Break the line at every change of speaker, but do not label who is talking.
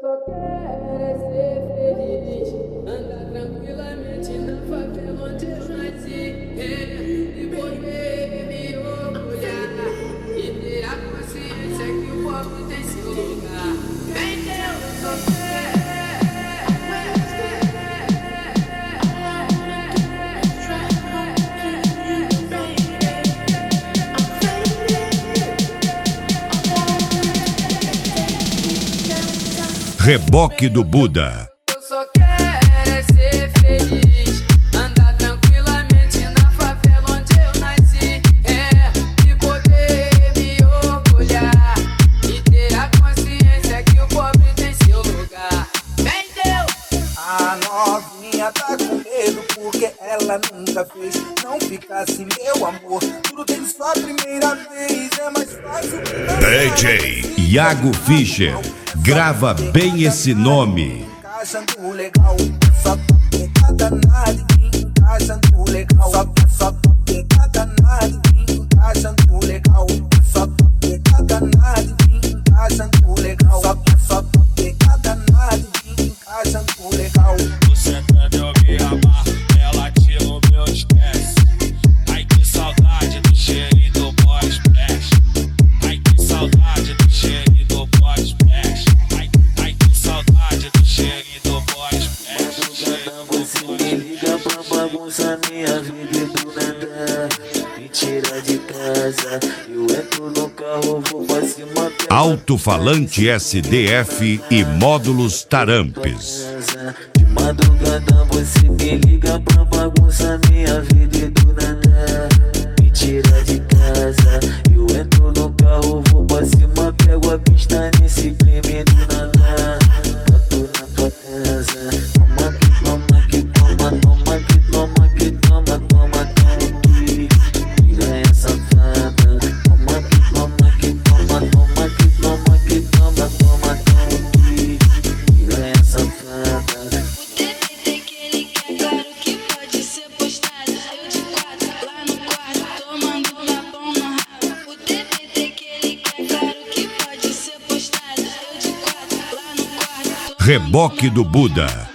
só quero é ser feliz, andar tranquilamente na favela onde eu nasci, e poder me orgulhar e ter a consciência que o pobre tem seu lugar. Vem Deus, eu só
Reboque do Buda.
Eu só quero é ser feliz, andar tranquilamente na favela onde eu nasci, e poder me orgulhar e ter a consciência que o pobre tem seu lugar. Vem Deus!
A novinha tá com medo porque ela nunca fez. Não fica assim, meu amor, tudo tem sua primeira vez. É mais fácil.
DJ Iago Fischer. Grava bem esse nome.
Encaixando legal, só pegada nada e encaixando legal. Só pegada nada e encaixando legal. Só pegada nada e encaixando legal. Só pegada nada e encaixando legal.
Você quer eu me amar, ela tira o meu estresse. Ai que saudade do cheirinho do pós-press. Ai que saudade do cheirinho do pós-press. Ai que saudade do cheirinho do pós-press.
Você me liga pra bagunçar minha vida e do nada me tira de casa. Eu entro no carro, vou pra cima.
Alto-falante SDF e módulos Tarampes.
De madrugada você me liga pra bagunçar minha vida e do nada me tira de casa. Eu entro no carro, vou pra cima, pego a pista nesse crime do nada. Bato na tua casa. Toma que toma que toma, toma que toma que toma, toma aqui. Piranha safada. Toma que toma que toma, toma que toma que toma, toma aqui. Piranha safada.
O TBT que ele quer, claro que pode ser postado. Eu de quatro, lá no quarto, tomando um lapão no rabo. O TBT que ele quer, claro que pode ser postado. Eu de quatro, lá no quarto.
Reboque do Buda.